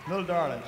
Little darlings.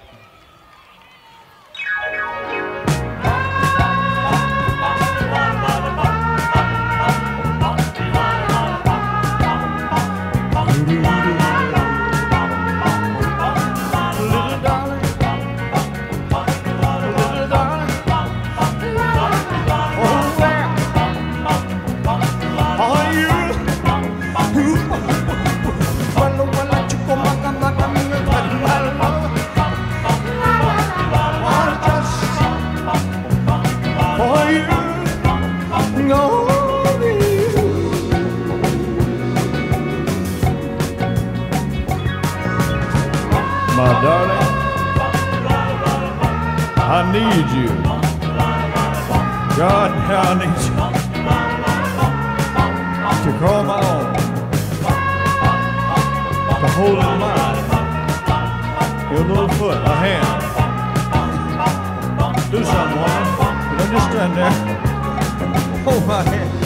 My darling, I need you. God, I need you to call my own, to hold in mine your little foot, a hand. Do something, woman. Don't just stand there. Hold my hand.